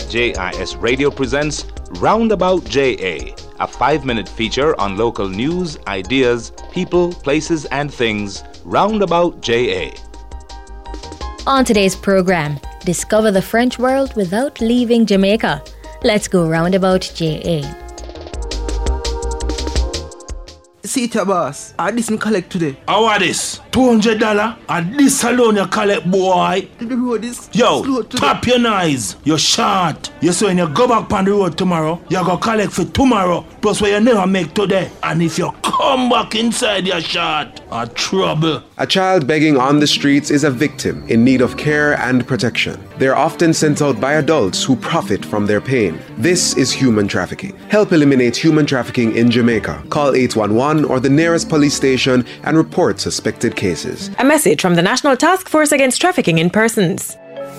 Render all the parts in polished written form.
JIS Radio presents Roundabout JA, a 5-minute feature on local news, ideas, people, places, and things. Roundabout JA. On today's program, discover the French world without leaving Jamaica. Let's go Roundabout JA. See it, boss. I this me collect today. How are this? $200? And this alone you collect, boy. The road is Yo, slow today. tap your eyes. You're short. You so when you go back on the road tomorrow, you go collect for tomorrow. Plus what you never make today. And if you come back inside your short, a trouble. A child begging on the streets is a victim in need of care and protection. They're often sent out by adults who profit from their pain. This is human trafficking. Help eliminate human trafficking in Jamaica. Call 811 or the nearest police station and report suspected cases. A message from the National Task Force Against Trafficking in Persons.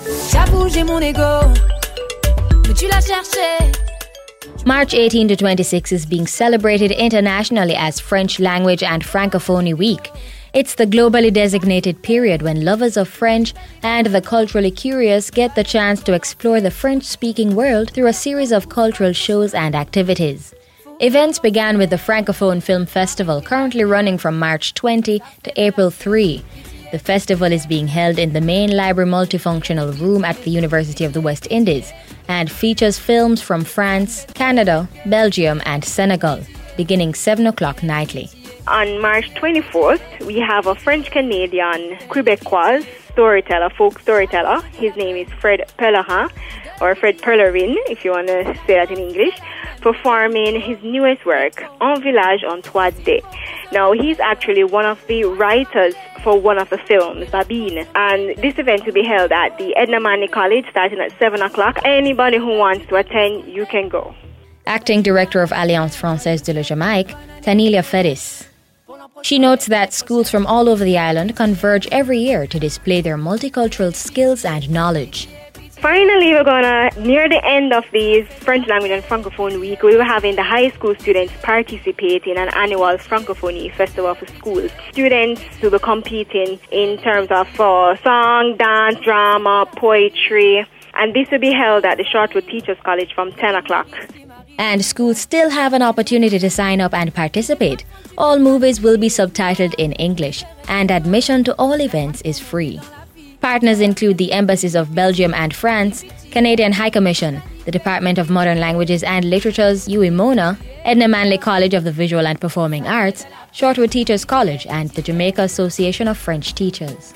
March 18 to 26 is being celebrated internationally as French Language and Francophonie Week. It's the globally designated period when lovers of French and the culturally curious get the chance to explore the French-speaking world through a series of cultural shows and activities. Events began with the Francophone Film Festival, currently running from March 20 to April 3. The festival is being held in the main library multifunctional room at the University of the West Indies and features films from France, Canada, Belgium and Senegal, beginning 7 o'clock nightly. On March 24th, we have a French-Canadian Quebecois storyteller, folk storyteller. His name is Fred Pellerin, or Fred Pellerin, if you want to say that in English, performing his newest work, Un Village en 3D. Now, he's actually one of the writers for one of the films, Babine. And this event will be held at the Edna Manley College starting at 7 o'clock. Anybody who wants to attend, you can go. Acting Director of Alliance Française de la Jamaïque, Tanelia Ferris. She notes that schools from all over the island converge every year to display their multicultural skills and knowledge. Finally, we're gonna, near the end of the French Language and Francophone Week, we were having the high school students participate in an annual Francophonie Festival for schools. Students will be competing in terms of song, dance, drama, poetry, and this will be held at the Shortwood Teachers College from 10 o'clock. And schools still have an opportunity to sign up and participate. All movies will be subtitled in English, and admission to all events is free. Partners include the embassies of Belgium and France, Canadian High Commission, the Department of Modern Languages and Literature's UIMONA, Edna Manley College of the Visual and Performing Arts, Shortwood Teachers College, and the Jamaica Association of French Teachers.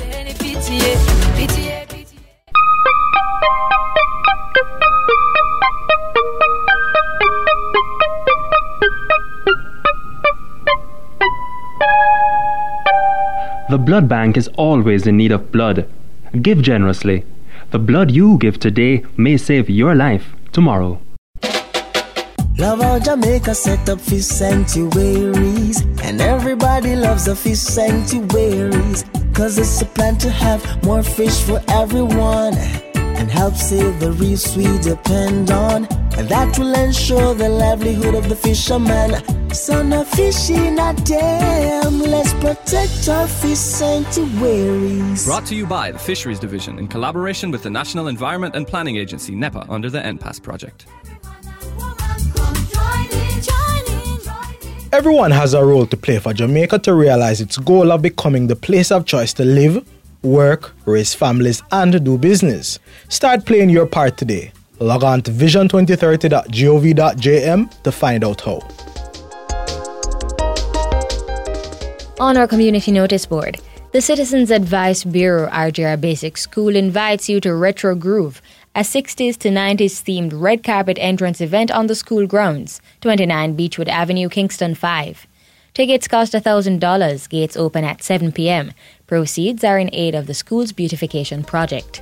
The blood bank is always in need of blood. Give generously. The blood you give today may save your life tomorrow. Love how Jamaica set up fish sanctuaries, and everybody loves the fish sanctuaries, 'cause it's a plan to have more fish for everyone and help save the reefs we depend on, and that will ensure the livelihood of the fisherman. So no fishing a dam, let's protect our fish sanctuaries. Brought to you by the Fisheries Division in collaboration with the National Environment and Planning Agency, NEPA, under the NPAS project. Everyone has a role to play for Jamaica to realize its goal of becoming the place of choice to live, work, raise families, and do business. Start playing your part today. Log on to vision2030.gov.jm to find out how. On our community notice board, the Citizens Advice Bureau RJR Basic School invites you to Retro Groove, a 60s to 90s themed red carpet entrance event on the school grounds, 29 Beechwood Avenue, Kingston 5. Tickets cost $1,000, gates open at 7 p.m. Proceeds are in aid of the school's beautification project.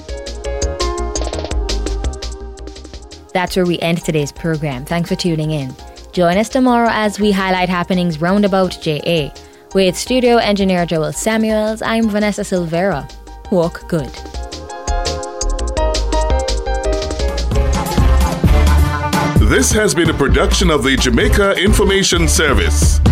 That's where we end today's program. Thanks for tuning in. Join us tomorrow as we highlight happenings roundabout JA. With studio engineer Joel Samuels, I'm Vanessa Silvera. Walk good. This has been a production of the Jamaica Information Service.